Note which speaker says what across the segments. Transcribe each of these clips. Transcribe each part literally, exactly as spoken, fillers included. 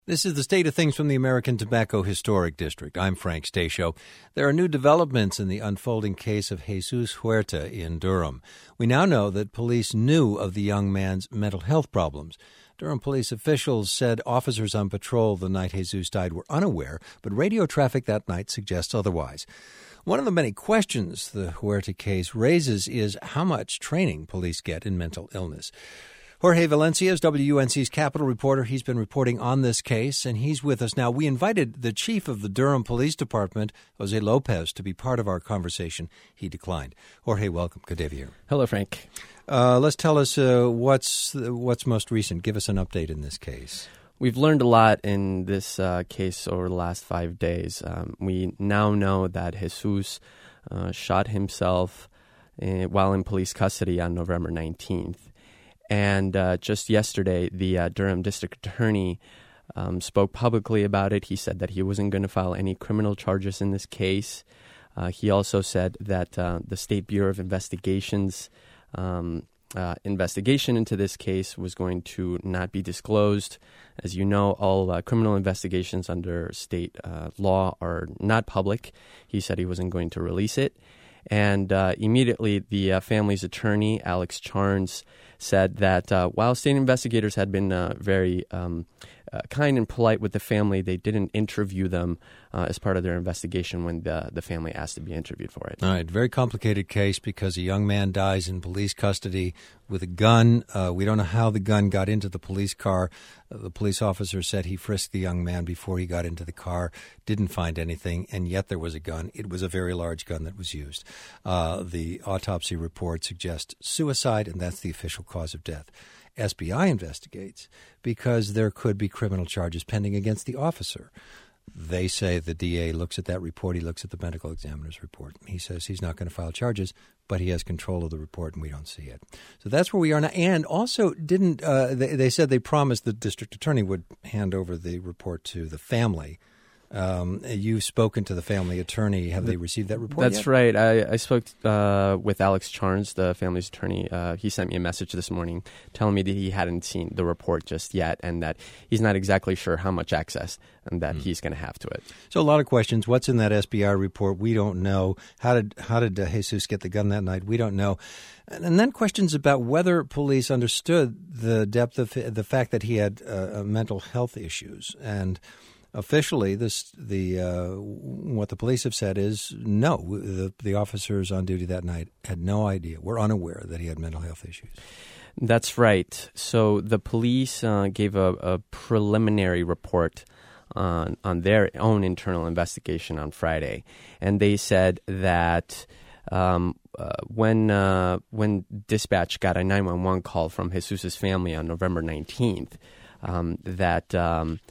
Speaker 1: This is the state of things from the American Tobacco Historic District. I'm Frank Stasio. There are new developments in the unfolding case of Jesus Huerta in Durham. We now know that police knew of the young man's mental health problems. Durham police officials said officers on patrol the night Jesus died were unaware, but radio traffic that night suggests otherwise. One of the many questions the Huerta case raises is how much training police get in mental illness. Jorge Valencia is W U N C's Capitol reporter. He's been reporting on this case, and he's with us now. We invited the chief of the Durham Police Department, Jose Lopez, to be part of our conversation. He declined. Jorge, welcome. Good to have you here.
Speaker 2: Hello, Frank.
Speaker 1: Uh, let's tell us uh, what's what's most recent. Give us an update in this case.
Speaker 2: We've learned a lot in this uh, case over the last five days. Um, we now know that Jesus uh, shot himself in, while in police custody on November nineteenth. And uh, just yesterday, the uh, Durham District Attorney um, spoke publicly about it. He said that he wasn't going to file any criminal charges in this case. Uh, he also said that uh, the State Bureau of Investigations um, uh, investigation into this case was going to not be disclosed. As you know, all uh, criminal investigations under state uh, law are not public. He said he wasn't going to release it. And uh, immediately, the uh, family's attorney, Alex Charnes, said that uh, while state investigators had been uh, very um, uh, kind and polite with the family, they didn't interview them uh, as part of their investigation when the, the family asked to be interviewed for it.
Speaker 1: All right, very complicated case because a young man dies in police custody with a gun. Uh, we don't know how the gun got into the police car. Uh, the police officer said he frisked the young man before he got into the car, didn't find anything, and yet there was a gun. It was a very large gun that was used. Uh, the autopsy report suggests suicide, and that's the official cause of death. S B I investigates because there could be criminal charges pending against the officer. They say the D A looks at that report. He looks at the medical examiner's report. He says he's not going to file charges, but he has control of the report, and we don't see it. So that's where we are now. And also, didn't uh, they, they said they promised the district attorney would hand over the report to the family. Um, you've spoken to the family attorney. Have they received that report
Speaker 2: That's
Speaker 1: yet?
Speaker 2: right. I, I spoke uh, with Alex Charnes, the family's attorney. Uh, he sent me a message this morning telling me that he hadn't seen the report just yet and that he's not exactly sure how much access and that mm. he's going to have to it.
Speaker 1: So a lot of questions. What's in that S B I report? We don't know. How did how did uh, Jesus get the gun that night? We don't know. And, and then questions about whether police understood the depth of the fact that he had uh, mental health issues. And officially, this the uh, what the police have said is no. The, the officers on duty that night had no idea. We're unaware that he had mental health issues.
Speaker 2: That's right. So the police uh, gave a, a preliminary report on on their own internal investigation on Friday, and they said that um, uh, when uh, when dispatch got a nine one one call from Jesus's family on November nineteenth, um, that um,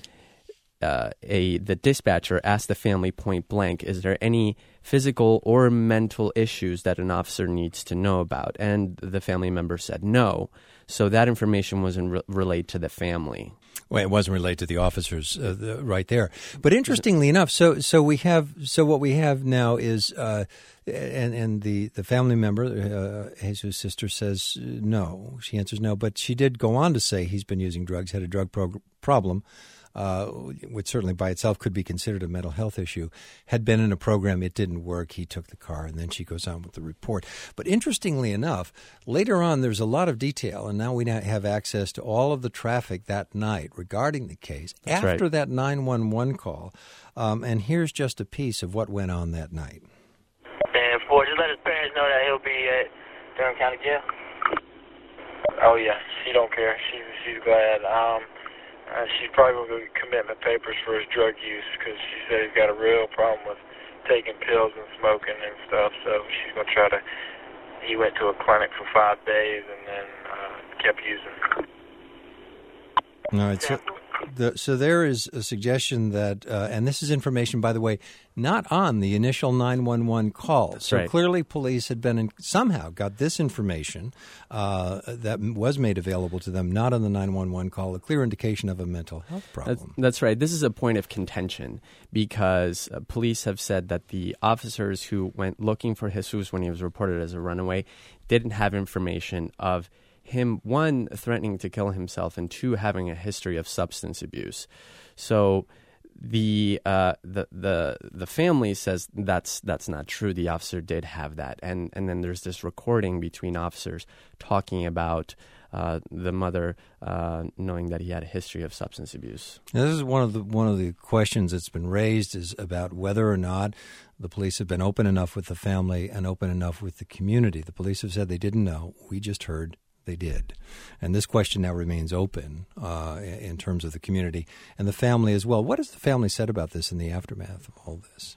Speaker 2: Uh, a the dispatcher asked the family point blank, is there any physical or mental issues that an officer needs to know about? And the family member said no. So that information wasn't re- relayed to the family.
Speaker 1: Well, it wasn't relayed to the officers uh, the, right there. But interestingly enough, so so we have so what we have now is uh, and and the, the family member, uh, Jesus' sister, says no. She answers no, but she did go on to say he's been using drugs, had a drug prog- problem. Uh, which certainly by itself could be considered a mental health issue, had been in a program, it didn't work, he took the car, and then she goes on with the report. But interestingly enough, later on there's a lot of detail, and now we now have access to all of the traffic that night regarding the case
Speaker 2: That's
Speaker 1: after
Speaker 2: right.
Speaker 1: that nine one one call. Um, and here's just a piece of what went on that night.
Speaker 3: And four, just let his parents know that he'll be at Durham County Jail. Oh, yeah, she don't care. She, she's glad. Um... Uh, she's probably going to get commitment papers for his drug use because she said he's got a real problem with taking pills and smoking and stuff. So she's going to try to. He went to a clinic for five days and then uh, kept using.
Speaker 1: All right. So, the, so there is a suggestion that, uh, and this is information, by the way, not on the initial nine one one call.
Speaker 2: That's
Speaker 1: so
Speaker 2: right.
Speaker 1: Clearly police had been in, somehow got this information uh, that was made available to them, not on the nine one one call, a clear indication of a mental health problem.
Speaker 2: That's, that's right. This is a point of contention because uh, police have said that the officers who went looking for Jesus when he was reported as a runaway didn't have information of him, one, threatening to kill himself, and two, having a history of substance abuse. So the uh, the the the family says that's that's not true. The officer did have that, and and then there's this recording between officers talking about uh, the mother uh, knowing that he had a history of substance abuse.
Speaker 1: Now, this is one of the one of the questions that's been raised is about whether or not the police have been open enough with the family and open enough with the community. The police have said they didn't know. We just heard they did. And this question now remains open uh, in terms of the community and the family as well. What has the family said about this in the aftermath of all this?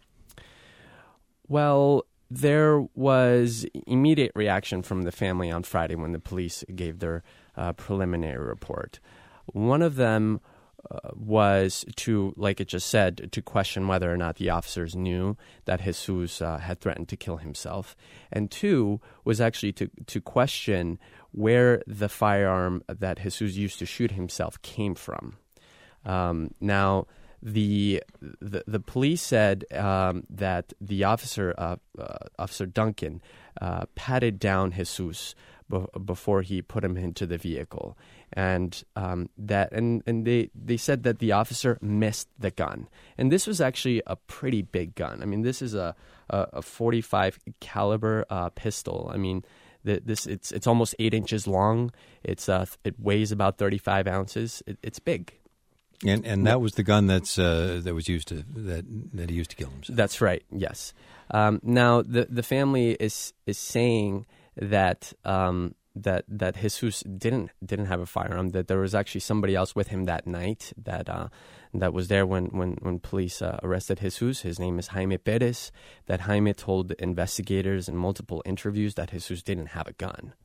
Speaker 2: Well, there was immediate reaction from the family on Friday when the police gave their uh, preliminary report. One of them uh, was to, like it just said, to question whether or not the officers knew that Jesus uh, had threatened to kill himself. And two was actually to, to question where the firearm that Jesus used to shoot himself came from. Um, now, the, the the police said um, that the officer, uh, uh, Officer Duncan, uh, patted down Jesus be- before he put him into the vehicle, and um, that and, and they, they said that the officer missed the gun, and this was actually a pretty big gun. I mean, this is a a, a forty-five caliber uh, pistol. I mean. This it's it's almost eight inches long. It's uh it weighs about thirty-five ounces. It, it's big.
Speaker 1: And and that was the gun that's uh, that was used to that that he used to kill himself.
Speaker 2: That's right. Yes. Um, now the the family is is saying that um, that that Jesus didn't didn't have a firearm. That there was actually somebody else with him that night. That uh, that was there when when when police uh, arrested Jesus. His name is Jaime Perez. That Jaime told investigators in multiple interviews that Jesus didn't have a gun.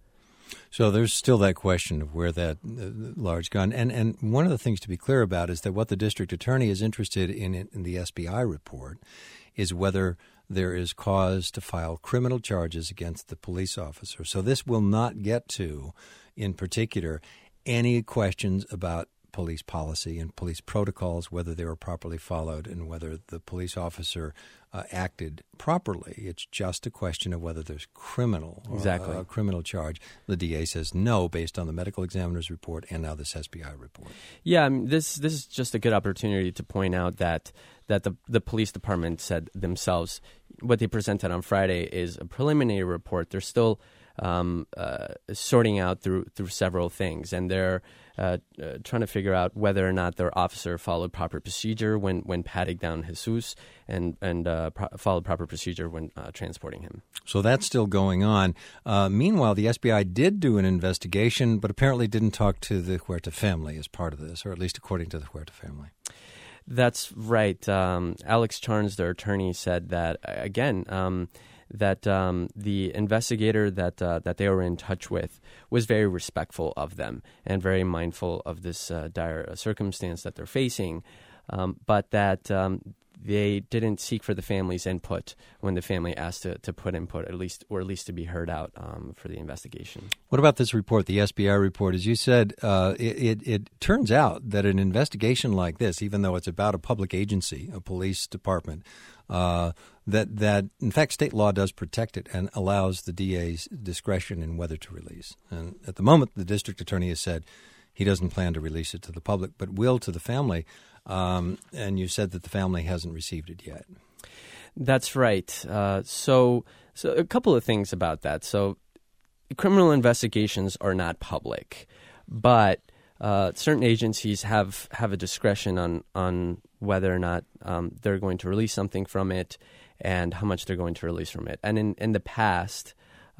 Speaker 1: So there's still that question of where that uh, large gun. And and one of the things to be clear about is that what the district attorney is interested in in the S B I report is whether there is cause to file criminal charges against the police officer. So this will not get to, in particular, any questions about police policy and police protocols, whether they were properly followed and whether the police officer uh, acted properly. It's just a question of whether there's criminal
Speaker 2: exactly
Speaker 1: uh, a criminal charge. The D A says no, based on the medical examiner's report and now this S B I report.
Speaker 2: Yeah, I mean, this this is just a good opportunity to point out that that the the police department said themselves what they presented on Friday is a preliminary report. They're still um, uh, sorting out through through several things, and they're uh, uh, trying to figure out whether or not their officer followed proper procedure when, when patting down Jesus and and uh, pro- followed proper procedure when uh, transporting him.
Speaker 1: So that's still going on. Uh, meanwhile, the S B I did do an investigation, but apparently didn't talk to the Huerta family as part of this, or at least according to the Huerta family.
Speaker 2: That's right. Um, Alex Charnes, their attorney, said that, again, um, that um, the investigator that uh, that they were in touch with was very respectful of them and very mindful of this uh, dire circumstance that they're facing, um, but that um, they didn't seek for the family's input when the family asked to, to put input, at least or at least to be heard out um, for the investigation.
Speaker 1: What about this report, the S B I report? As you said, uh, it, it, it turns out that an investigation like this, even though it's about a public agency, a police department, uh, that, that in fact state law does protect it and allows the D A's discretion in whether to release. And at the moment, the district attorney has said he doesn't plan to release it to the public, but will to the family. Um, and you said that the family hasn't received it yet.
Speaker 2: That's right. Uh, so, so a couple of things about that. So, criminal investigations are not public, but uh, certain agencies have, have a discretion on on whether or not um, they're going to release something from it and how much they're going to release from it. And in, in the past,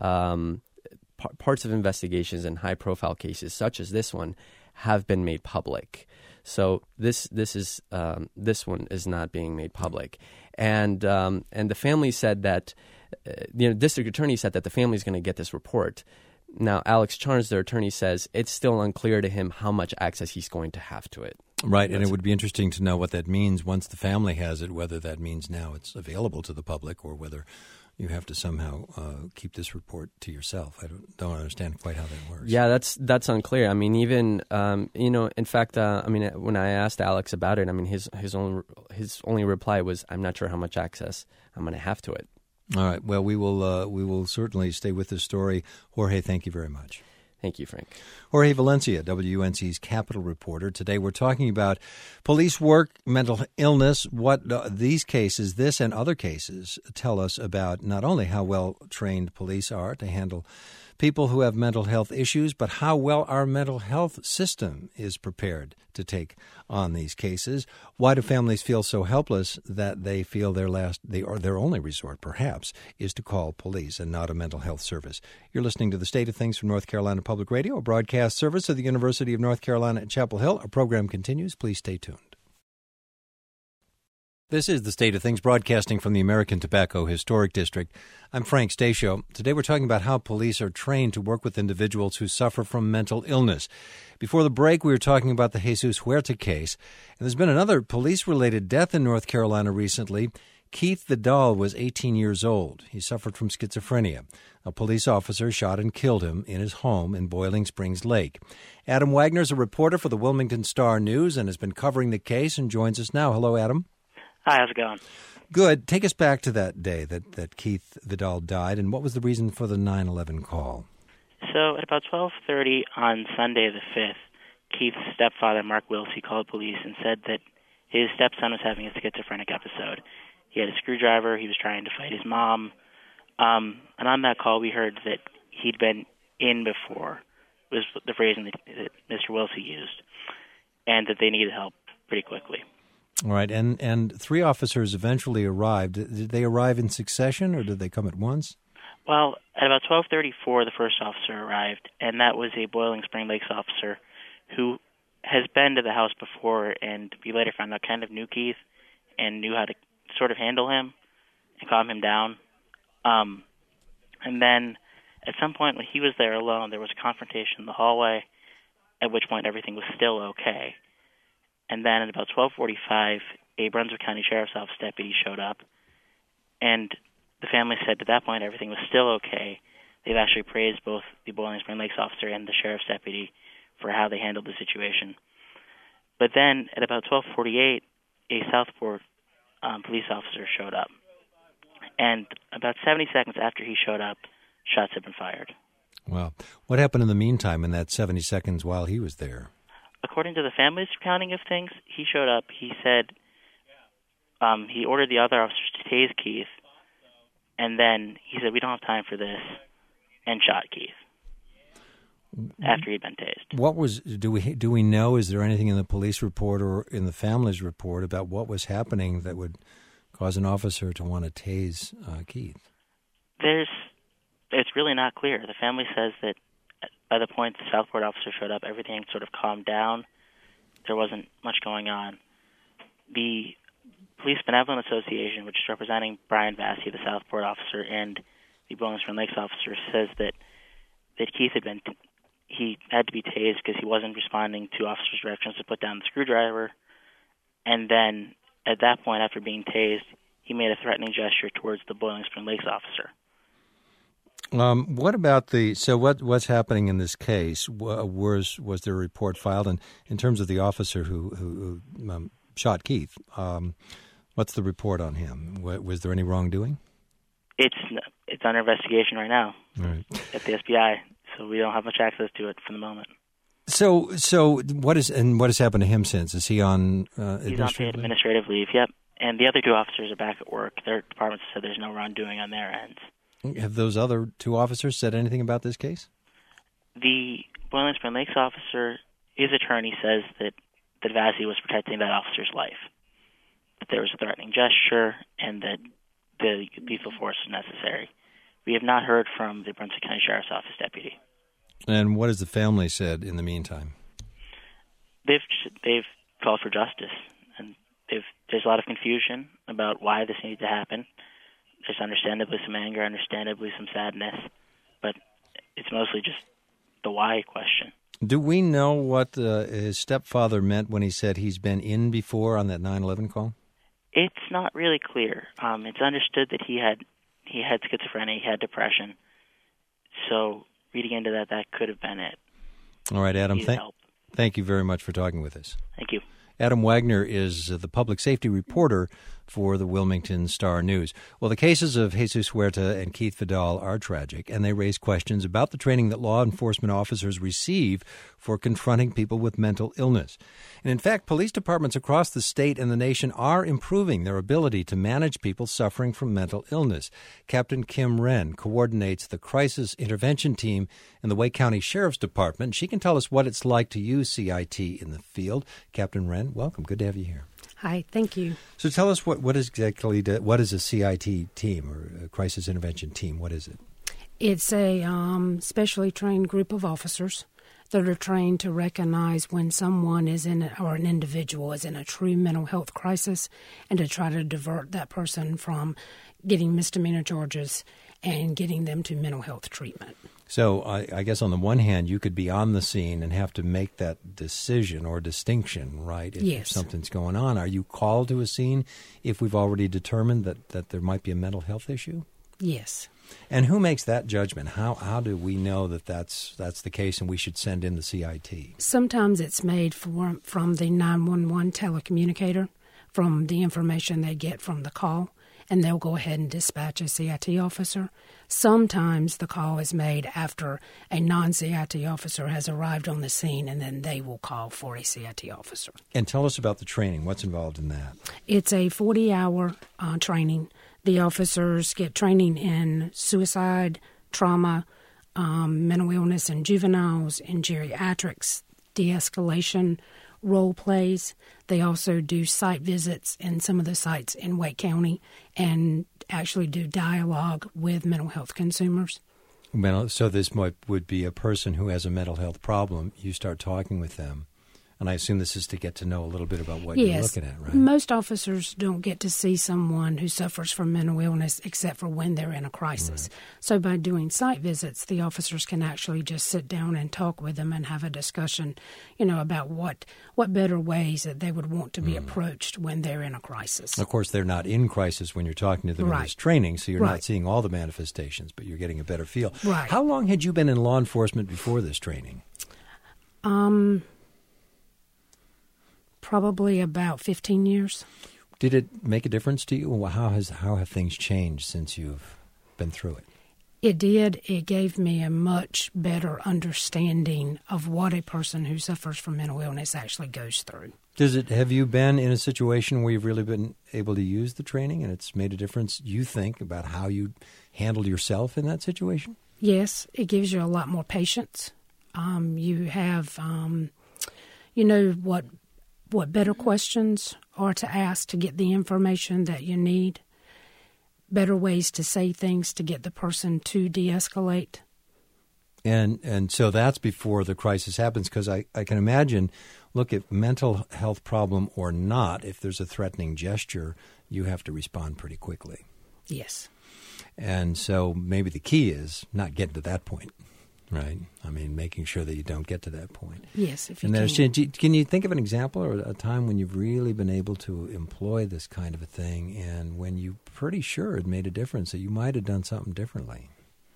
Speaker 2: um, p- parts of investigations in high-profile cases, such as this one, have been made public. So this this is um, this one is not being made public, and um, and the family said that uh, you know district attorney said that the family is going to get this report. Now Alex Charnes, their attorney, says it's still unclear to him how much access he's going to have to it.
Speaker 1: Right, and it would be interesting to know what that means once the family has it, whether that means now it's available to the public or whether you have to somehow uh, keep this report to yourself. I don't, don't understand quite how that works.
Speaker 2: Yeah, that's that's unclear. I mean, even um, you know, in fact, uh, I mean, when I asked Alex about it, I mean, his his only his only reply was, "I'm not sure how much access I'm going to have to it."
Speaker 1: All right. Well, we will uh, we will certainly stay with this story. Jorge, thank you very much.
Speaker 2: Thank you, Frank.
Speaker 1: Jorge Valencia, W U N C's Capitol reporter. Today we're talking about police work, mental illness, what uh, these cases, this and other cases, tell us about not only how well trained police are to handle people who have mental health issues, but how well our mental health system is prepared to take on these cases. Why do families feel so helpless that they feel their last, they, or their only resort, perhaps, is to call police and not a mental health service? You're listening to The State of Things from North Carolina Public Radio, a broadcast service of the University of North Carolina at Chapel Hill. Our program continues. Please stay tuned. This is The State of Things, broadcasting from the American Tobacco Historic District. I'm Frank Stasio. Today we're talking about how police are trained to work with individuals who suffer from mental illness. Before the break, we were talking about the Jesus Huerta case. And there's been another police-related death in North Carolina recently. Keith Vidal was eighteen years old. He suffered from schizophrenia. A police officer shot and killed him in his home in Boiling Springs Lake. Adam Wagner is a reporter for the Wilmington Star News and has been covering the case and joins us now. Hello, Adam.
Speaker 4: Hi, how's it going?
Speaker 1: Good. Take us back to that day that, that Keith Vidal died, and what was the reason for the nine eleven call?
Speaker 4: So at about twelve thirty on Sunday the fifth, Keith's stepfather, Mark Wilsey, called police and said that his stepson was having a schizophrenic episode. He had a screwdriver. He was trying to fight his mom. Um, and on that call, we heard that he'd been in before, was the phrasing that, that Mister Wilsey used, and that they needed help pretty quickly.
Speaker 1: All right, and, and three officers eventually arrived. Did they arrive in succession, or did they come at once?
Speaker 4: Well, at about twelve thirty-four, the first officer arrived, and that was a Boiling Spring Lakes officer who has been to the house before, and we later found out kind of knew Keith and knew how to sort of handle him and calm him down. Um, and then at some point when he was there alone, there was a confrontation in the hallway, at which point everything was still okay. And then at about twelve forty-five, a Brunswick County Sheriff's Office deputy showed up, and the family said at that point everything was still okay. They've actually praised both the Boiling Spring Lakes officer and the sheriff's deputy for how they handled the situation. But then at about twelve forty-eight, a Southport um, police officer showed up. And about seventy seconds after he showed up, shots had been fired.
Speaker 1: Wow. What happened in the meantime in that seventy seconds while he was there?
Speaker 4: According to the family's recounting of things, he showed up. He said um, he ordered the other officers to tase Keith, and then he said, "We don't have time for this," and shot Keith after he'd been tased.
Speaker 1: What was do we do we know? Is there anything in the police report or in the family's report about what was happening that would cause an officer to want to tase uh, Keith?
Speaker 4: There's, it's really not clear. The family says that by the point the Southport officer showed up, everything sort of calmed down. There wasn't much going on. The Police Benevolent Association, which is representing Brian Vassy, the Southport officer, and the Boiling Spring Lakes officer, says that that Keith had been, he had to be tased because he wasn't responding to officers' directions to put down the screwdriver. And then at that point, after being tased, he made a threatening gesture towards the Boiling Spring Lakes officer.
Speaker 1: Um, what about the so what what's happening in this case? Was was there a report filed? And in terms of the officer who who, who um, shot Keith, um, what's the report on him? Was there any wrongdoing?
Speaker 4: It's it's under investigation right now
Speaker 1: right.
Speaker 4: at the S B I, so we don't have much access to it for the moment.
Speaker 1: So so what is and what has happened to him since? Is he on uh,
Speaker 4: He's
Speaker 1: administrative
Speaker 4: on paid
Speaker 1: leave?
Speaker 4: administrative leave. Yep, and the other two officers are back at work. Their departments said there's no wrongdoing on their ends.
Speaker 1: Have those other two officers said anything about this case?
Speaker 4: The Boiling Spring Lakes officer, his attorney says that, that Vassy was protecting that officer's life, that there was a threatening gesture, and that the lethal force was necessary. We have not heard from the Brunswick County Sheriff's Office deputy.
Speaker 1: And what has the family said in the meantime?
Speaker 4: They've they've called for justice, and they've, there's a lot of confusion about why this needed to happen. There's understandably some anger, understandably some sadness, but it's mostly just the why question.
Speaker 1: Do we know what uh, his stepfather meant when he said he's been in before on that nine eleven call?
Speaker 4: It's not really clear. Um, it's understood that he had he had schizophrenia, he had depression. So reading into that, that could have been it.
Speaker 1: All right, Adam, th-
Speaker 4: help.
Speaker 1: thank you very much for talking with us.
Speaker 4: Thank you.
Speaker 1: Adam Wagner is the public safety reporter for the Wilmington Star News. Well, the cases of Jesus Huerta and Keith Vidal are tragic, and they raise questions about the training that law enforcement officers receive for confronting people with mental illness. And in fact, police departments across the state and the nation are improving their ability to manage people suffering from mental illness. Captain Kim Wren coordinates the Crisis Intervention Team in the Wake County Sheriff's Department. She can tell us what it's like to use C I T in the field. Captain Wren, welcome. Good to have you here.
Speaker 5: Hi, thank you.
Speaker 1: So tell us what, what is exactly the, what is a C I T team or a crisis intervention team? What is it?
Speaker 5: It's a um, specially trained group of officers that are trained to recognize when someone is in a, or an individual is in a true mental health crisis, and to try to divert that person from getting misdemeanor charges and getting them to mental health treatment.
Speaker 1: So I, I guess on the one hand, you could be on the scene and have to make that decision or distinction, right? If,
Speaker 5: yes.
Speaker 1: if something's going on. Are you called to a scene if we've already determined that, that there might be a mental health issue?
Speaker 5: Yes.
Speaker 1: And who makes that judgment? How how do we know that that's, that's the case and we should send in the C I T?
Speaker 5: Sometimes it's made for, from the nine one one telecommunicator, from the information they get from the call, and they'll go ahead and dispatch a C I T officer. Sometimes the call is made after a non-C I T officer has arrived on the scene, and then they will call for a C I T officer.
Speaker 1: And tell us about the training. What's involved in that?
Speaker 5: It's a forty-hour uh, training. The officers get training in suicide, trauma, um, mental illness in juveniles, in geriatrics, de-escalation, role plays. They also do site visits in some of the sites in Wake County and actually do dialogue with mental health consumers.
Speaker 1: Mental, so this might, would be a person who has a mental health problem. You start talking with them. And I assume this is to get to know a little bit about what
Speaker 5: yes.
Speaker 1: you're looking at, right?
Speaker 5: Most officers don't get to see someone who suffers from mental illness except for when they're in a crisis. Right. So by doing site visits, the officers can actually just sit down and talk with them and have a discussion, you know, about what, what better ways that they would want to be mm. approached when they're in a crisis.
Speaker 1: Of course, they're not in crisis when you're talking to them
Speaker 5: right.
Speaker 1: in this training, so you're
Speaker 5: right.
Speaker 1: not seeing all the manifestations, but you're getting a better feel.
Speaker 5: Right.
Speaker 1: How long had you been in law enforcement before this training?
Speaker 5: Um... Probably about fifteen years.
Speaker 1: Did it make a difference to you? How has how have things changed since you've been through it?
Speaker 5: It did. It gave me a much better understanding of what a person who suffers from mental illness actually goes through.
Speaker 1: Does it? Have you been in a situation where you've really been able to use the training and it's made a difference, you think, about how you handled yourself in that situation?
Speaker 5: Yes. It gives you a lot more patience. Um, you have, um, you know, what... what better questions are to ask to get the information that you need, better ways to say things to get the person to de-escalate.
Speaker 1: And and so that's before the crisis happens, because I, I can imagine, look, if mental health problem or not, if there's a threatening gesture, you have to respond pretty quickly.
Speaker 5: Yes.
Speaker 1: And so maybe the key is not getting to that point. Right. I mean, making sure that you don't get to that point.
Speaker 5: Yes, if you
Speaker 1: and
Speaker 5: can.
Speaker 1: Can you think of an example or a time when you've really been able to employ this kind of a thing and when you're pretty sure it made a difference, that you might have done something differently?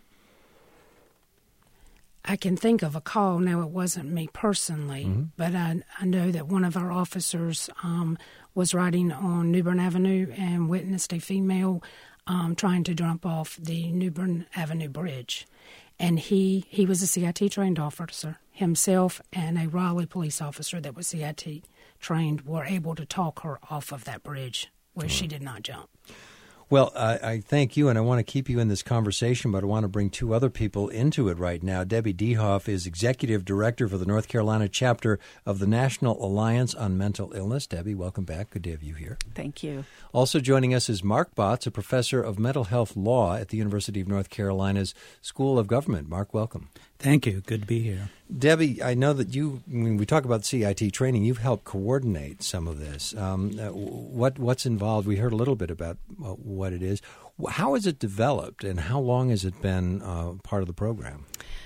Speaker 5: I can think of a call. Now, it wasn't me personally, mm-hmm. but I, I know that one of our officers um, was riding on New Bern Avenue and witnessed a female um, trying to jump off the New Bern Avenue bridge. And he, he was a C I T trained officer. Himself and a Raleigh police officer that was C I T trained were able to talk her off of that bridge where mm-hmm. she did not jump.
Speaker 1: Well, I, I thank you, and I want to keep you in this conversation, but I want to bring two other people into it right now. Debbie Dehoff is Executive Director for the North Carolina chapter of the National Alliance on Mental Illness. Debbie, welcome back. Good to have you here.
Speaker 6: Thank you.
Speaker 1: Also joining us is Mark Botts, a professor of mental health law at the University of North Carolina's School of Government. Mark, welcome.
Speaker 7: Thank you. Good to be here.
Speaker 1: Debbie, I know that you, when we talk about C I T training, you've helped coordinate some of this. Um, what What's involved? We heard a little bit about uh, what it is. How has it developed, and how long has it been uh, part of the program?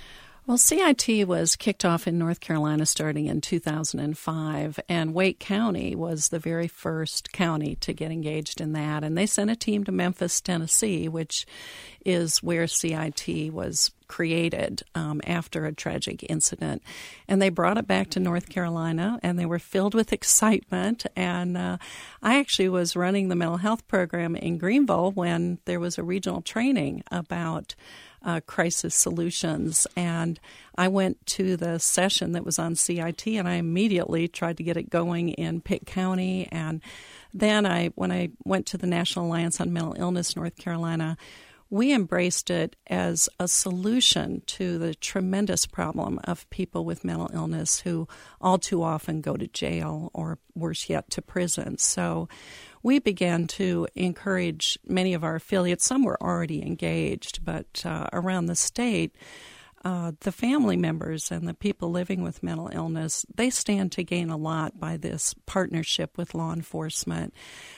Speaker 6: Well, C I T was kicked off in North Carolina starting in two thousand five, and Wake County was the very first county to get engaged in that. And they sent a team to Memphis, Tennessee, which is where C I T was created um, after a tragic incident. And they brought it back to North Carolina, and they were filled with excitement. And uh, I actually was running the mental health program in Greenville when there was a regional training about Uh, crisis solutions, and I went to the session that was on C I T, and I immediately tried to get it going in Pitt County. And then I, when I went to the National Alliance on Mental Illness, North Carolina, we embraced it as a solution to the tremendous problem of people with mental illness who all too often go to jail or, worse yet, to prison. So we began to encourage many of our affiliates. Some were already engaged, but uh, around the state, uh, the family members and the people living with mental illness, they stand to gain a lot by this partnership with law enforcement.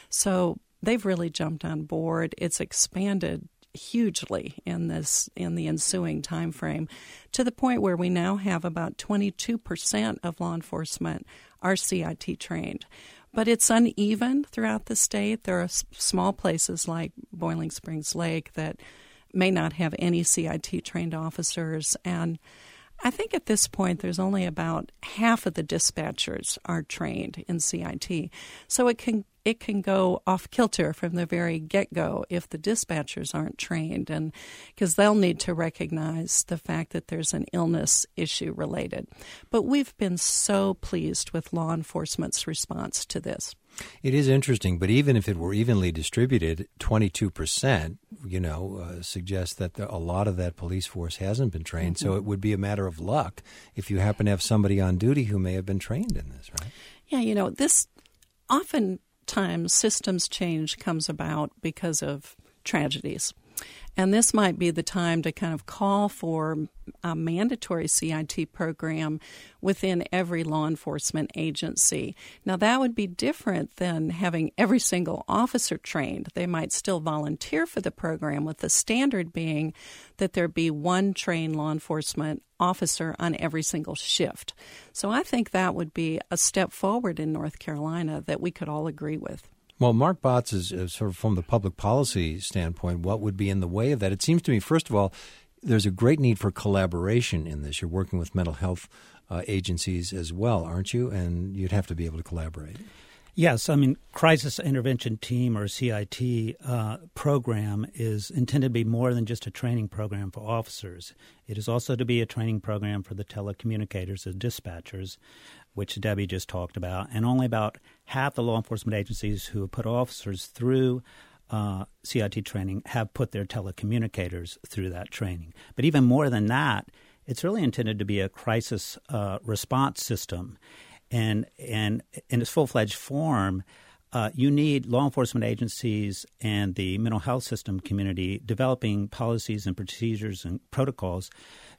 Speaker 6: So they've really jumped on board. It's expanded hugely in this in the ensuing time frame, to the point where we now have about twenty-two percent of law enforcement are C I T trained. But it's uneven throughout the state. There are small places like Boiling Springs Lake that may not have any C I T-trained officers. And I think at this point there's only about half of the dispatchers are trained in C I T. So it can it can go off kilter from the very get-go if the dispatchers aren't trained, and because they'll need to recognize the fact that there's an illness issue related. But we've been so pleased with law enforcement's response to this.
Speaker 1: It is interesting, but even if it were evenly distributed, twenty-two percent, you know, uh, suggests that the, a lot of that police force hasn't been trained. Mm-hmm. So it would be a matter of luck if you happen to have somebody on duty who may have been trained in this, right?
Speaker 6: Yeah, you know, this oftentimes systems change comes about because of tragedies. And this might be the time to kind of call for a mandatory C I T program within every law enforcement agency. Now, that would be different than having every single officer trained. They might still volunteer for the program, with the standard being that there be one trained law enforcement officer on every single shift. So I think that would be a step forward in North Carolina that we could all agree with.
Speaker 1: Well, Mark Botts is, is sort of from the public policy standpoint, what would be in the way of that? It seems to me, first of all, there's a great need for collaboration in this. You're working with mental health uh, agencies as well, aren't you? And you'd have to be able to collaborate.
Speaker 7: Yes. I mean, Crisis Intervention Team, or C I T uh, program, is intended to be more than just a training program for officers. It is also to be a training program for the telecommunicators, the dispatchers, which Debbie just talked about. And only about half the law enforcement agencies who have put officers through uh, C I T training have put their telecommunicators through that training. But even more than that, it's really intended to be a crisis uh, response system. And, and in its full-fledged form, uh, you need law enforcement agencies and the mental health system community developing policies and procedures and protocols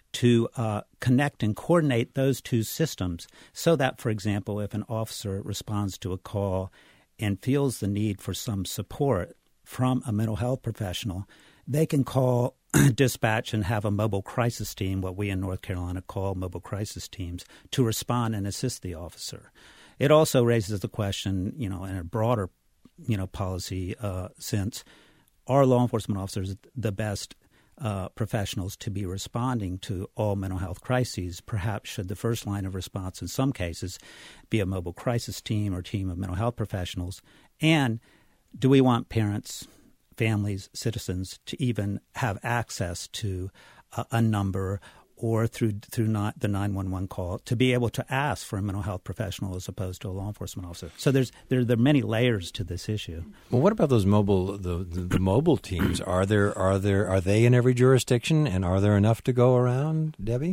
Speaker 7: to uh, connect and coordinate those two systems so that, for example, if an officer responds to a call and feels the need for some support from a mental health professional, they can call dispatch and have a mobile crisis team, what we in North Carolina call mobile crisis teams, to respond and assist the officer. It also raises the question, you know, in a broader, you know, policy uh, sense, are law enforcement officers the best uh, professionals to be responding to all mental health crises? Perhaps should the first line of response in some cases be a mobile crisis team or team of mental health professionals? And do we want parents, families, citizens to even have access to a, a number or through through not the nine one one call to be able to ask for a mental health professional as opposed to a law enforcement officer? So there's there, there are many layers to this issue.
Speaker 1: Well, what about those mobile the, the, the mobile teams? Are there are there are they in every jurisdiction, and are there enough to go around, Debbie?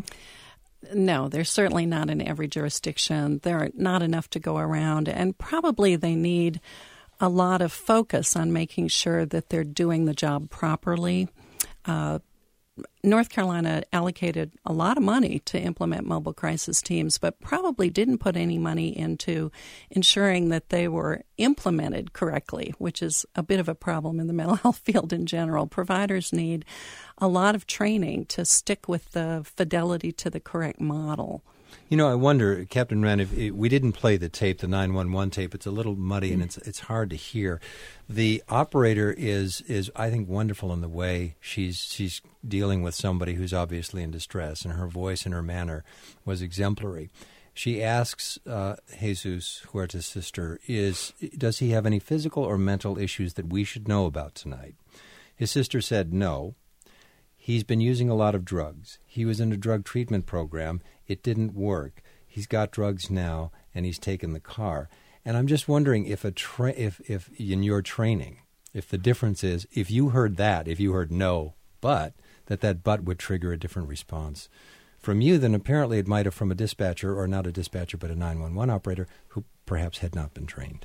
Speaker 6: No, they're certainly not in every jurisdiction. There are not enough to go around, and probably they need a lot of focus on making sure that they're doing the job properly. Uh, North Carolina allocated a lot of money to implement mobile crisis teams, but probably didn't put any money into ensuring that they were implemented correctly, which is a bit of a problem in the mental health field in general. Providers need a lot of training to stick with the fidelity to the correct model.
Speaker 1: You know, I wonder, Captain Wren, if it, we didn't play the tape, the nine one one tape. It's a little muddy and it's it's hard to hear. The operator is is I think wonderful in the way she's she's dealing with somebody who's obviously in distress, and her voice and her manner was exemplary. She asks uh, Jesus Huerta's sister, "Is does he have any physical or mental issues that we should know about tonight?" His sister said no. He's been using a lot of drugs. He was in a drug treatment program. It didn't work. He's got drugs now, and he's taken the car. And I'm just wondering if a tra- if if in your training, if the difference is, if you heard that, if you heard no, but, that that but would trigger a different response from you than apparently it might have from a dispatcher, or not a dispatcher, but a nine one one operator who perhaps had not been trained.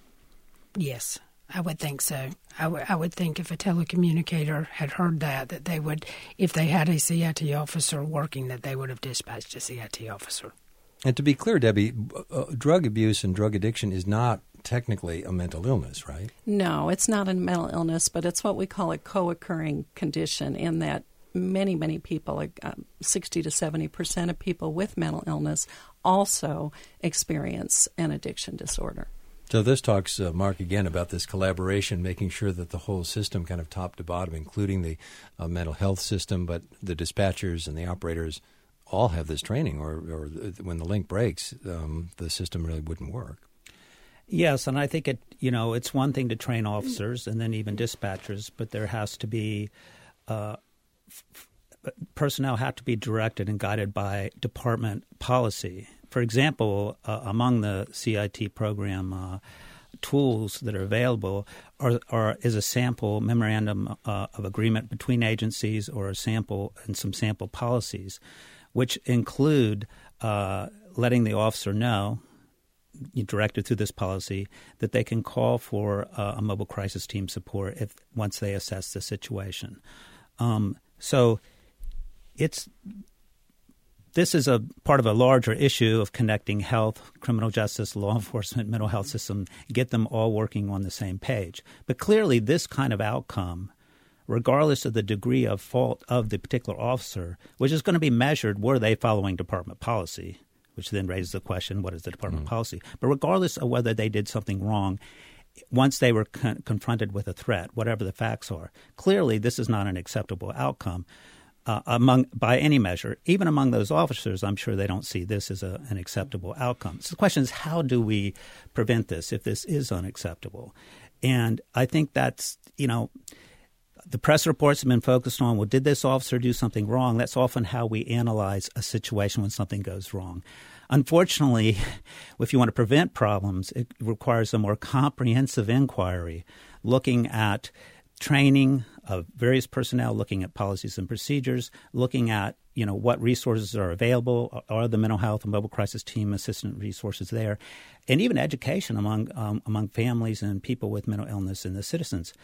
Speaker 5: Yes. I would think so. I, w- I would think if a telecommunicator had heard that, that they would, if they had a C I T officer working, that they would have dispatched a C I T officer.
Speaker 1: And to be clear, Debbie, uh, drug abuse and drug addiction is not technically a mental illness, right?
Speaker 6: No, it's not a mental illness, but it's what we call a co-occurring condition, in that many, many people, like uh, sixty to seventy percent of people with mental illness also experience an addiction disorder.
Speaker 1: So this talks, uh, Mark, again about this collaboration, making sure that the whole system, kind of top to bottom, including the uh, mental health system, but the dispatchers and the operators all have this training, or, or when the link breaks, um, the system really wouldn't work.
Speaker 7: Yes, and I think it. You know, it's one thing to train officers and then even dispatchers, but there has to be uh, f- personnel have to be directed and guided by department policy. For example, uh, among the C I T program uh, tools that are available are, are is a sample memorandum uh, of agreement between agencies, or a sample and some sample policies, which include uh, letting the officer know, directed through this policy, that they can call for uh, a mobile crisis team support if once they assess the situation. Um, so it's this is a part of a larger issue of connecting health, criminal justice, law enforcement, mental health system, get them all working on the same page. But clearly this kind of outcome, regardless of the degree of fault of the particular officer, which is going to be measured, were they following department policy, which then raises the question, what is the department mm-hmm. policy? But regardless of whether they did something wrong, once they were con- confronted with a threat, whatever the facts are, clearly this is not an acceptable outcome uh, among by any measure. Even among those officers, I'm sure they don't see this as a, an acceptable outcome. So the question is, how do we prevent this if this is unacceptable? And I think that's, you know, the press reports have been focused on, well, did this officer do something wrong? That's often how we analyze a situation when something goes wrong. Unfortunately, if you want to prevent problems, it requires a more comprehensive inquiry, looking at training of various personnel, looking at policies and procedures, looking at, you know, what resources are available, are the mental health and mobile crisis team assistant resources there, and even education among um, among families and people with mental illness and the citizens.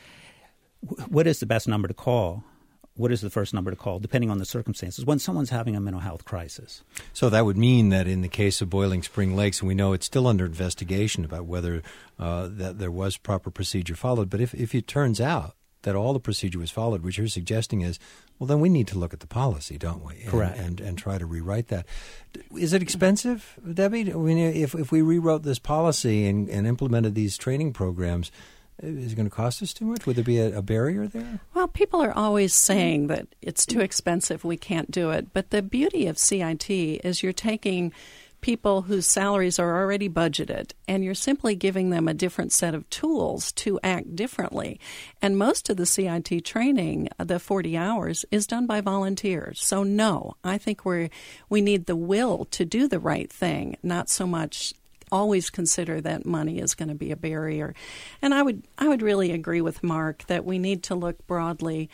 Speaker 7: What is the best number to call? What is the first number to call, depending on the circumstances, when someone's having a mental health crisis?
Speaker 1: So that would mean that in the case of Boiling Spring Lakes, and we know it's still under investigation about whether uh, that there was proper procedure followed, but if, if it turns out that all the procedure was followed, which you're suggesting is, well, then we need to look at the policy, don't we? And,
Speaker 7: Correct.
Speaker 1: And, and try to rewrite that. Is it expensive, Debbie? I mean, if, if we rewrote this policy and, and implemented these training programs, is it going to cost us too much? Would there be a, a barrier there?
Speaker 6: Well, people are always saying that it's too expensive, we can't do it. But the beauty of C I T is you're taking people whose salaries are already budgeted, and you're simply giving them a different set of tools to act differently. And most of the C I T training, the forty hours, is done by volunteers. So no, I think we we need the will to do the right thing, not so much always consider that money is going to be a barrier. And I would I would really agree with Mark that we need to look broadly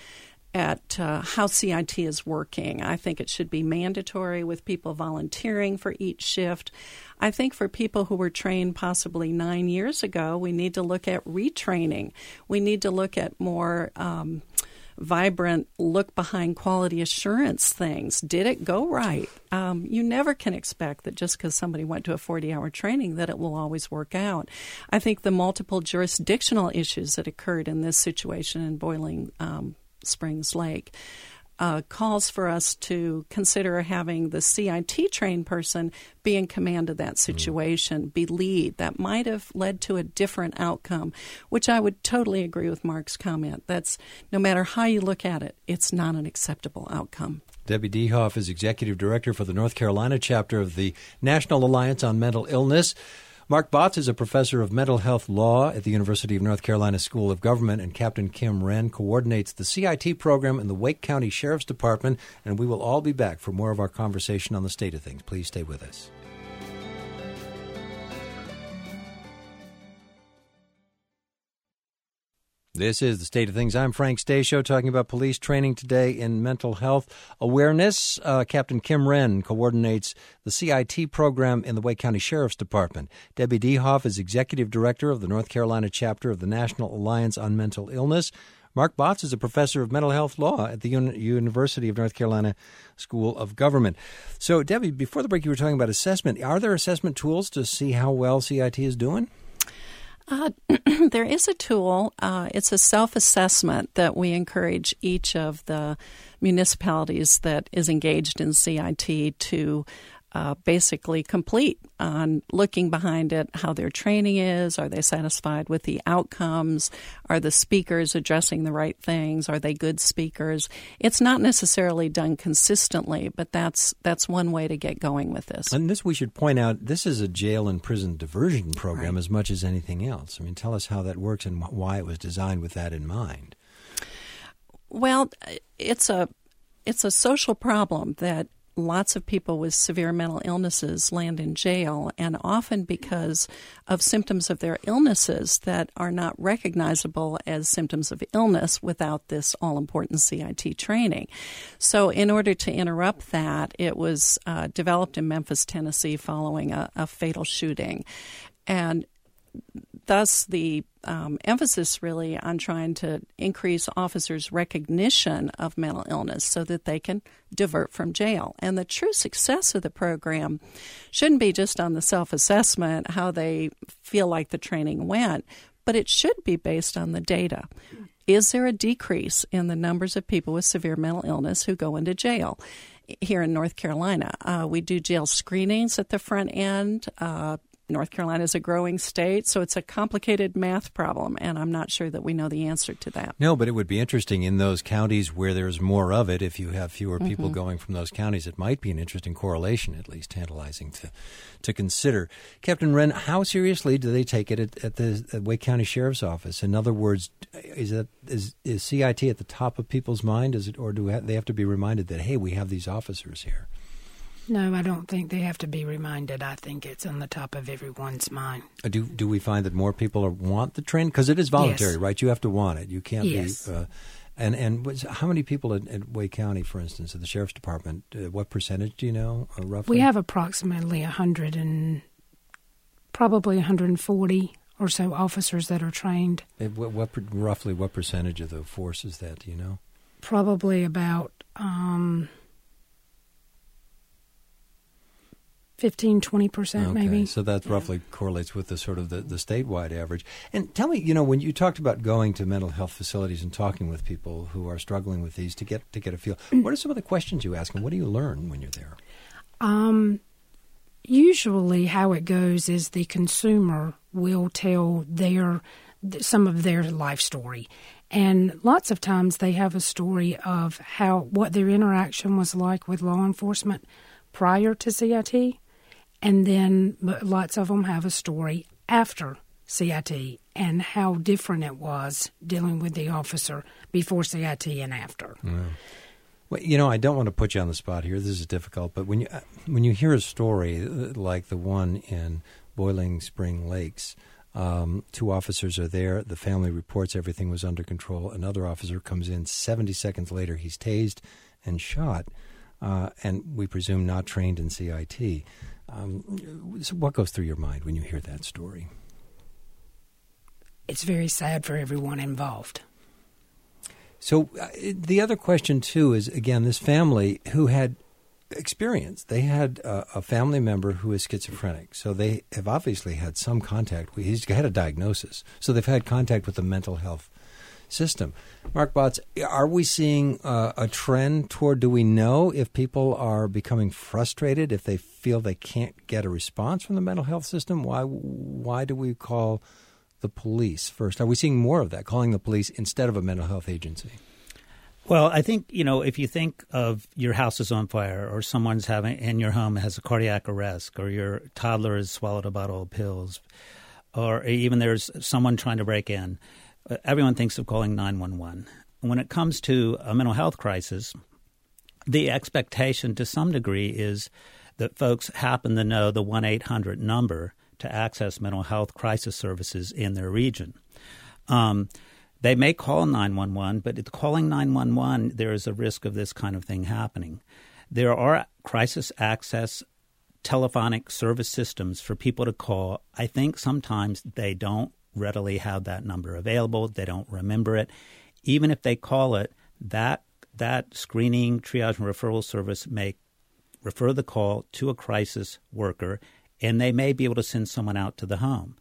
Speaker 6: at uh, how C I T is working. I think it should be mandatory with people volunteering for each shift. I think for people who were trained possibly nine years ago, we need to look at retraining. We need to look at more um, vibrant look behind quality assurance things. Did it go right? Um, you never can expect that just because somebody went to a forty-hour training that it will always work out. I think the multiple jurisdictional issues that occurred in this situation in Boiling um, Springs Lake Uh, calls for us to consider having the C I T trained person be in command of that situation, mm. be lead. That might have led to a different outcome, which I would totally agree with Mark's comment. That's, no matter how you look at it, it's not an acceptable outcome.
Speaker 1: Debbie Dehoff is Executive Director for the North Carolina chapter of the National Alliance on Mental Illness. Mark Botts is a professor of mental health law at the University of North Carolina School of Government, and Captain Kim Wren coordinates the C I T program in the Wake County Sheriff's Department. And we will all be back for more of our conversation on the state of things. Please stay with us. This is The State of Things. I'm Frank Stasio, talking about police training today in mental health awareness. Uh, Captain Kim Wren coordinates the C I T program in the Wake County Sheriff's Department. Debbie Dehoff is Executive Director of the North Carolina chapter of the National Alliance on Mental Illness. Mark Botts is a professor of mental health law at the Uni- University of North Carolina School of Government. So, Debbie, before the break, you were talking about assessment. Are there assessment tools to see how well C I T is doing?
Speaker 6: Uh, there is a tool. Uh, it's a self-assessment that we encourage each of the municipalities that is engaged in C I T to uh, basically complete on looking behind it, how their training is. Are they satisfied with the outcomes? Are the speakers addressing the right things? Are they good speakers? It's not necessarily done consistently, but that's that's one way to get going with this.
Speaker 1: And this, we should point out, this is a jail and prison diversion program right. as much as anything else. I mean, tell us how that works and why it was designed with that in mind.
Speaker 6: Well, it's a it's a social problem that lots of people with severe mental illnesses land in jail, and often because of symptoms of their illnesses that are not recognizable as symptoms of illness without this all-important C I T training. So in order to interrupt that, it was uh, developed in Memphis, Tennessee, following a, a fatal shooting. And thus the um, emphasis really on trying to increase officers' recognition of mental illness so that they can divert from jail. And the true success of the program shouldn't be just on the self-assessment, how they feel like the training went, but it should be based on the data. Is there a decrease in the numbers of people with severe mental illness who go into jail? Here in North Carolina, uh, we do jail screenings at the front end. Uh, North Carolina is a growing state, so it's a complicated math problem, and I'm not sure that we know the answer to that.
Speaker 1: No, but it would be interesting in those counties where there's more of it. If you have fewer people mm-hmm. going from those counties, it might be an interesting correlation, at least tantalizing to to consider. Captain Wren, how seriously do they take it at, at the at Wake County Sheriff's Office? In other words, is it is is C I T at the top of people's mind? Is it, or do they have to be reminded that, hey, we have these officers here?
Speaker 5: No, I don't think they have to be reminded. I think it's on the top of everyone's mind.
Speaker 1: Uh, do do we find that more people are, want the training? Because it is voluntary,
Speaker 5: yes.
Speaker 1: right? You have to want it. You can't
Speaker 5: yes.
Speaker 1: be. Uh, and and what's, how many people at, at Wake County, for instance, at the Sheriff's Department, uh, what percentage do you know, uh, roughly?
Speaker 5: We have approximately one hundred and probably one hundred forty or so officers that are trained.
Speaker 1: Uh, what, what roughly what percentage of the force is that, do you know?
Speaker 5: Probably about Um, Fifteen, twenty percent,
Speaker 1: okay,
Speaker 5: maybe.
Speaker 1: So that roughly yeah. correlates with the sort of the, the statewide average. And tell me, you know, when you talked about going to mental health facilities and talking with people who are struggling with these to get to get a feel, what are some of the questions you ask, and what do you learn when you're there?
Speaker 5: Um, usually, how it goes is the consumer will tell their some of their life story, and lots of times they have a story of how what their interaction was like with law enforcement prior to C I T. And then lots of them have a story after C I T and how different it was dealing with the officer before C I T and after.
Speaker 1: Yeah. Well, you know, I don't want to put you on the spot here. This is difficult. But when you when you hear a story like the one in Boiling Spring Lakes, um, two officers are there. The family reports everything was under control. Another officer comes in. seventy seconds later, he's tased and shot. Uh, and we presume not trained in C I T. Um, so what goes through your mind when you hear that story?
Speaker 5: It's very sad for everyone involved.
Speaker 1: So uh, the other question, too, is, again, this family who had experience. They had uh, a family member who is schizophrenic. So they have obviously had some contact. He's had a diagnosis. So they've had contact with the mental health system. Mark Botts, are we seeing uh, a trend toward, do we know if people are becoming frustrated, if they feel they can't get a response from the mental health system? Why, why do we call the police first? Are we seeing more of that, calling the police instead of a mental health agency?
Speaker 7: Well, I think, you know, if you think of your house is on fire or someone's having in your home has a cardiac arrest or your toddler has swallowed a bottle of pills or even there's someone trying to break in, everyone thinks of calling nine one one. When it comes to a mental health crisis, the expectation to some degree is that folks happen to know the one eight hundred number to access mental health crisis services in their region. Um They may call nine one one, but calling nine one one, there is a risk of this kind of thing happening. There are crisis access telephonic service systems for people to call. I think sometimes they don't readily have that number available. They don't remember it. Even if they call it, that that screening, triage, and referral service may refer the call to a crisis worker, and they may be able to send someone out to the home.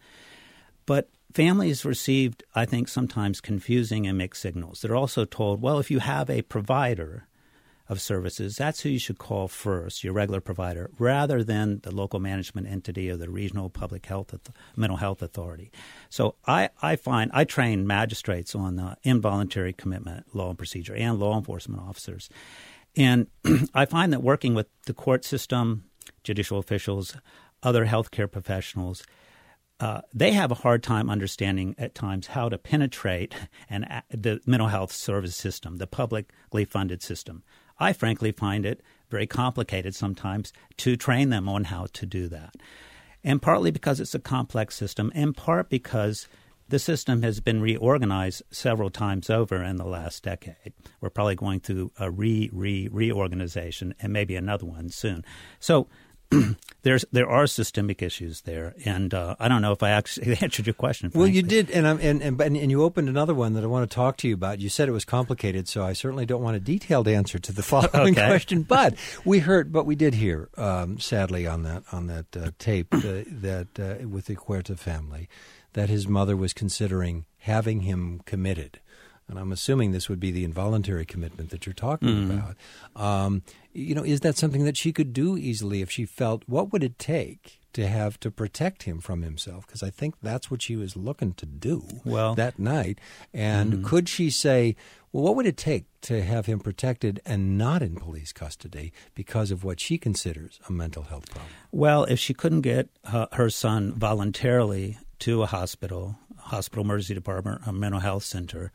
Speaker 7: But families received, I think, sometimes confusing and mixed signals. They're also told, well, if you have a provider of services, that's who you should call first, your regular provider, rather than the local management entity or the regional public health, mental health authority. So I, I find I train magistrates on uh, involuntary commitment law and procedure and law enforcement officers. And I find that working with the court system, judicial officials, other healthcare professionals, Uh, they have a hard time understanding at times how to penetrate an, uh, the mental health service system, the publicly funded system. I frankly find it very complicated sometimes to train them on how to do that. And partly because it's a complex system, in part because the system has been reorganized several times over in the last decade. We're probably going through a re, re, reorganization and maybe another one soon. So There's there are systemic issues there, and uh, I don't know if I actually answered your question. Frankly.
Speaker 1: Well, you did, and, I'm, and and and you opened another one that I want to talk to you about. You said it was complicated, so I certainly don't want a detailed answer to the following
Speaker 7: okay.
Speaker 1: question. But we heard, but we did hear, um, sadly, on that on that uh, tape uh, that uh, with the Huerta family, that his mother was considering having him committed. And I'm assuming this would be the involuntary commitment that you're talking mm-hmm. about. Um, you know, is that something that she could do easily if she felt, what would it take to have to protect him from himself? Because I think that's what she was looking to do
Speaker 7: well,
Speaker 1: that night. And
Speaker 7: mm-hmm.
Speaker 1: could she say, well, what would it take to have him protected and not in police custody because of what she considers a mental health problem?
Speaker 7: Well, if she couldn't get uh, her son voluntarily to a hospital, hospital emergency department, a mental health center,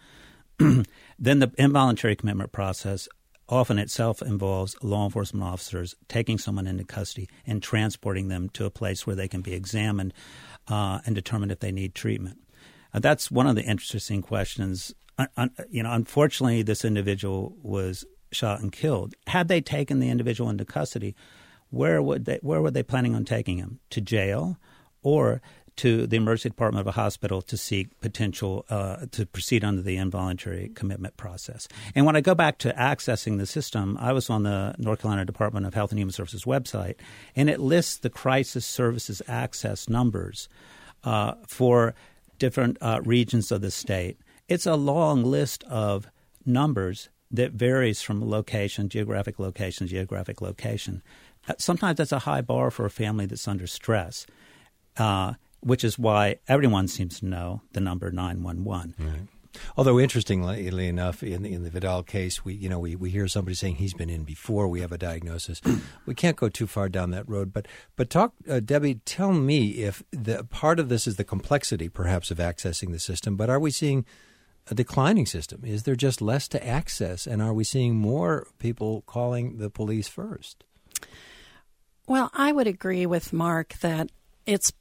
Speaker 7: then the involuntary commitment process often itself involves law enforcement officers taking someone into custody and transporting them to a place where they can be examined uh, and determine if they need treatment. Uh, that's one of the interesting questions. Uh, un- you know, unfortunately, this individual was shot and killed. Had they taken the individual into custody, where would they? Where were they planning on taking him? To jail, or to the emergency department of a hospital to seek potential uh, to proceed under the involuntary commitment process. And when I go back to accessing the system, I was on the North Carolina Department of Health and Human Services website, and it lists the crisis services access numbers uh, for different uh, regions of the state. It's a long list of numbers that varies from location, geographic location, geographic location. Sometimes that's a high bar for a family that's under stress. Uh, which is why everyone seems to know the number nine one one.
Speaker 1: Right. Although, interestingly enough, in the, in the Vidal case, we you know we, we hear somebody saying he's been in before we have a diagnosis. We can't go too far down that road. But but talk, uh, Debbie, tell me if the part of this is the complexity, perhaps, of accessing the system. But are we seeing a declining system? Is there just less to access? And are we seeing more people calling the police first?
Speaker 6: Well, I would agree with Mark that it's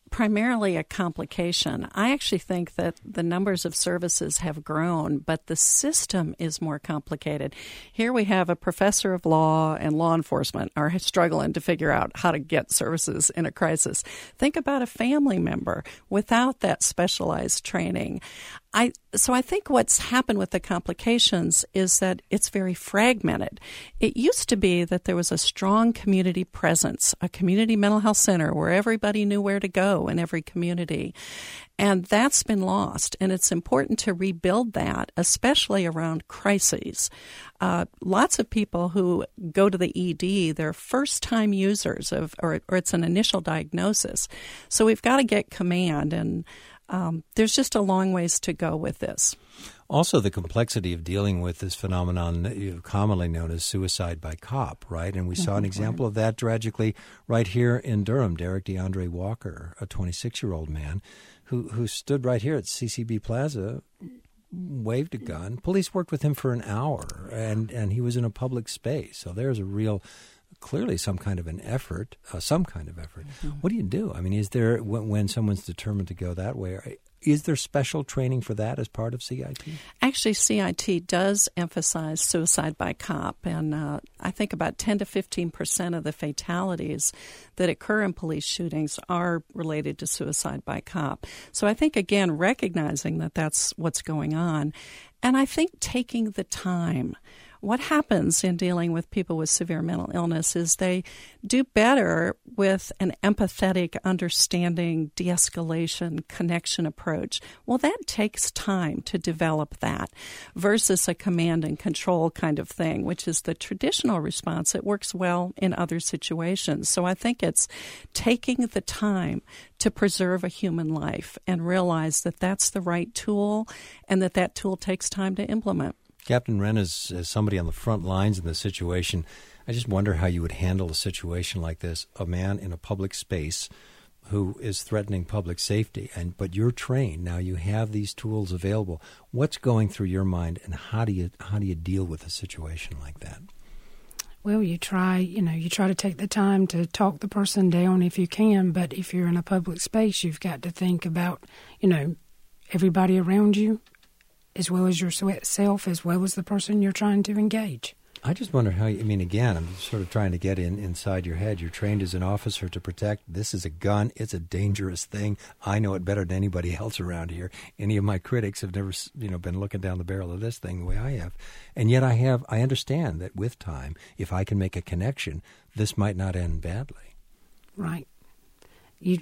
Speaker 6: primarily a complication. I actually think that the numbers of services have grown, but the system is more complicated. Here we have a professor of law and law enforcement are struggling to figure out how to get services in a crisis. Think about a family member without that specialized training. I, so I think what's happened with the complications is that it's very fragmented. It used to be that there was a strong community presence, a community mental health center where everybody knew where to go in every community. And that's been lost, and it's important to rebuild that, especially around crises. Uh, lots of people who go to the E D, they're first-time users of, or, or it's an initial diagnosis. So we've got to get command, and Um, there's just a long ways to go with this.
Speaker 1: Also, the complexity of dealing with this phenomenon commonly known as suicide by cop, right? And we saw an example of that tragically right here in Durham. Derek DeAndre Walker, a twenty-six-year-old man who, who stood right here at C C B Plaza, waved a gun. Police worked with him for an hour, and, and he was in a public space. So there's a real... clearly some kind of an effort, uh, some kind of effort. Mm-hmm. What do you do? I mean, is there, when, when someone's determined to go that way, is there special training for that as part of C I T?
Speaker 6: Actually, C I T does emphasize suicide by cop, and uh, I think about ten to fifteen percent of the fatalities that occur in police shootings are related to suicide by cop. So I think, again, recognizing that that's what's going on, and I think taking the time. What happens in dealing with people with severe mental illness is they do better with an empathetic, understanding, de-escalation, connection approach. Well, that takes time to develop that versus a command and control kind of thing, which is the traditional response. It works well in other situations. So I think it's taking the time to preserve a human life and realize that that's the right tool and that that tool takes time to implement.
Speaker 1: Captain Wren, as, as somebody on the front lines in this situation, I just wonder how you would handle a situation like this, a man in a public space who is threatening public safety, and but you're trained. Now you have these tools available. What's going through your mind, and how do you how do you deal with a situation like that?
Speaker 5: Well, you try, you know, you try to take the time to talk the person down if you can, but if you're in a public space, you've got to think about, you know, everybody around you, as well as yourself, as well as the person you're trying to engage.
Speaker 1: I just wonder how, you, I mean, again, I'm sort of trying to get in inside your head. You're trained as an officer to protect. This is a gun. It's a dangerous thing. I know it better than anybody else around here. Any of my critics have never, you know, been looking down the barrel of this thing the way I have. And yet I have, I understand that with time, if I can make a connection, this might not end badly.
Speaker 5: Right. You...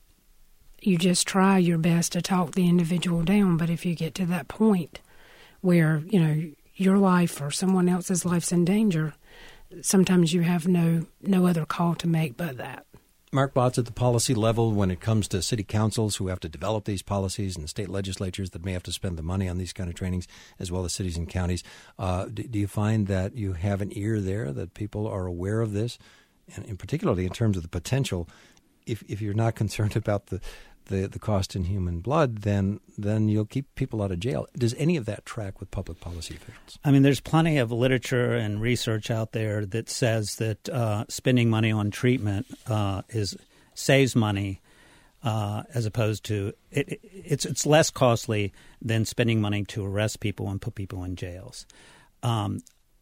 Speaker 5: You just try your best to talk the individual down, but if you get to that point where, you know, your life or someone else's life's in danger, sometimes you have no no other call to make but that.
Speaker 1: Mark Botts, at the policy level, when it comes to city councils who have to develop these policies and state legislatures that may have to spend the money on these kind of trainings, as well as cities and counties, uh, do, do you find that you have an ear there, that people are aware of this? And, and particularly in terms of the potential, if if you're not concerned about the The, the cost in human blood, then then you'll keep people out of jail. Does any of that track with public policy officials?
Speaker 7: I mean, there's plenty of literature and research out there that says that uh, spending money on treatment uh, is saves money uh, as opposed to it, it, it's it's less costly than spending money to arrest people and put people in jails. Um,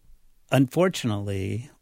Speaker 7: unfortunately,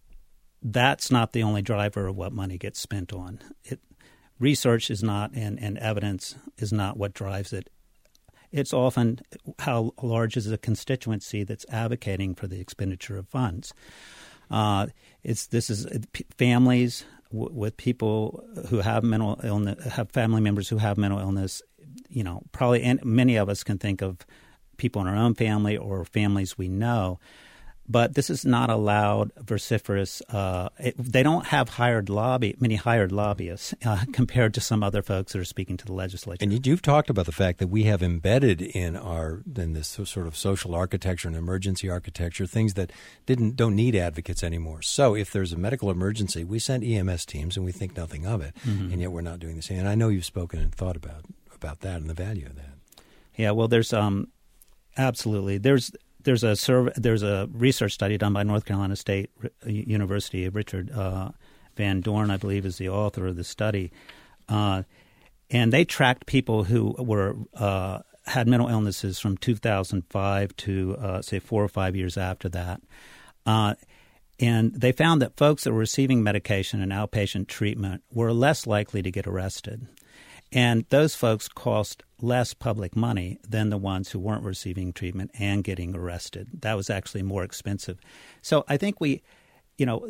Speaker 7: that's not the only driver of what money gets spent on. It, Research is not, and, and evidence is not what drives it. It's often how large is the constituency that's advocating for the expenditure of funds. Uh, it's this is families w- with people who have mental illness, have family members who have mental illness. You know, probably and many of us can think of people in our own family or families we know. But this is not a loud, vociferous. Uh, it, they don't have hired lobby, many hired lobbyists uh, compared to some other folks that are speaking to the legislature.
Speaker 1: And you've talked about the fact that we have embedded in our in this sort of social architecture and emergency architecture things that didn't don't need advocates anymore. So if there's a medical emergency, we send E M S teams and we think nothing of it, mm-hmm. and yet we're not doing the same. And I know you've spoken and thought about about that and the value of that.
Speaker 7: Yeah, well, there's um, absolutely there's. There's a survey, there's a research study done by North Carolina State University. Richard uh, Van Dorn, I believe, is the author of the study. Uh, and they tracked people who were uh, had mental illnesses from two thousand five to, uh, say, four or five years after that. Uh, and they found that folks that were receiving medication and outpatient treatment were less likely to get arrested. And those folks cost less public money than the ones who weren't receiving treatment and getting arrested. That was actually more expensive. So I think we, you know,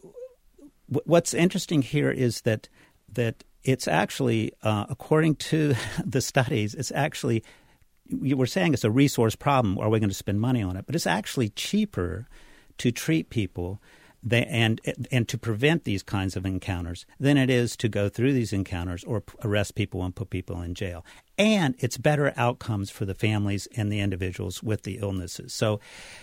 Speaker 7: w- what's interesting here is that that it's actually, uh, according to the studies, it's actually, you were saying it's a resource problem. Are we going to spend money on it? But it's actually cheaper to treat people they, and and to prevent these kinds of encounters than it is to go through these encounters or arrest people and put people in jail. And it's better outcomes for the families and the individuals with the illnesses. So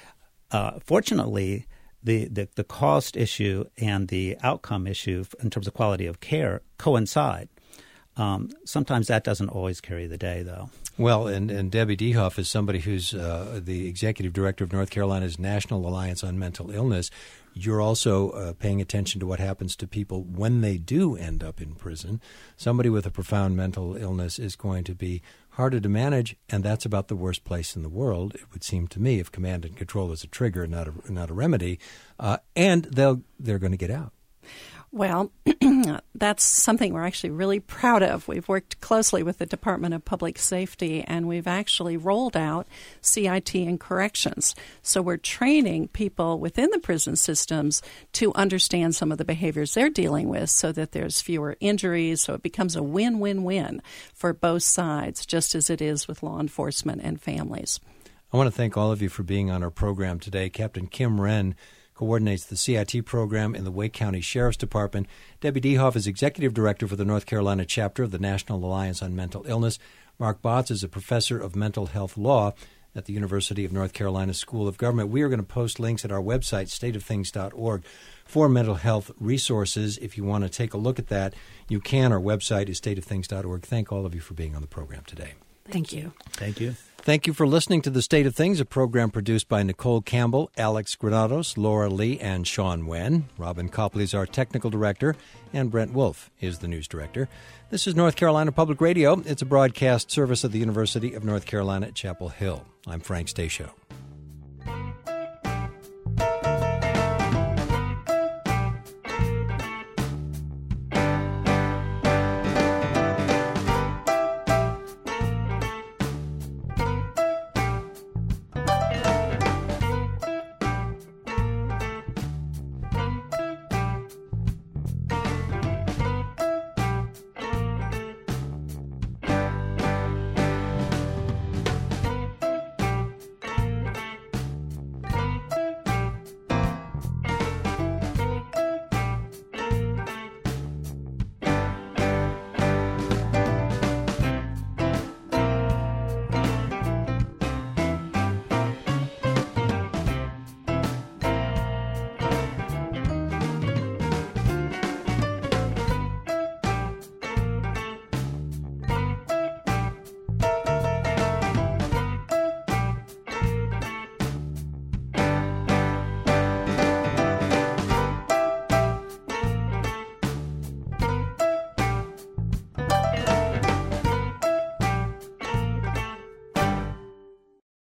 Speaker 7: uh, fortunately, the, the, the cost issue and the outcome issue in terms of quality of care coincide. Um, sometimes that doesn't always carry the day, though.
Speaker 1: Well, and, and Debbie Dehoff is somebody who's uh, the executive director of North Carolina's National Alliance on Mental Illness. You're also uh, paying attention to what happens to people when they do end up in prison. Somebody with a profound mental illness is going to be harder to manage, and that's about the worst place in the world, it would seem to me, if command and control is a trigger, not a, not a remedy. Uh, and they'll they're going to get out.
Speaker 6: Well, that's something we're actually really proud of. We've worked closely with the Department of Public Safety, and we've actually rolled out C I T in corrections. So we're training people within the prison systems to understand some of the behaviors they're dealing with so that there's fewer injuries, so it becomes a win-win-win for both sides, just as it is with law enforcement and families.
Speaker 1: I want to thank all of you for being on our program today. Captain Kim Wren coordinates the C I T program in the Wake County Sheriff's Department. Debbie Dehoff is Executive Director for the North Carolina chapter of the National Alliance on Mental Illness. Mark Botts is a Professor of Mental Health Law at the University of North Carolina School of Government. We are going to post links at our website, state of things dot org, for mental health resources. If you want to take a look at that, you can. Our website is state of things dot org. Thank all of you for being on the program today.
Speaker 5: Thank you.
Speaker 7: Thank you.
Speaker 1: Thank you for listening to The State of Things, a program produced by Nicole Campbell, Alex Granados, Laura Lee, and Sean Wen. Robin Copley is our technical director, and Brent Wolf is the news director. This is North Carolina Public Radio. It's a broadcast service of the University of North Carolina at Chapel Hill. I'm Frank Stasio.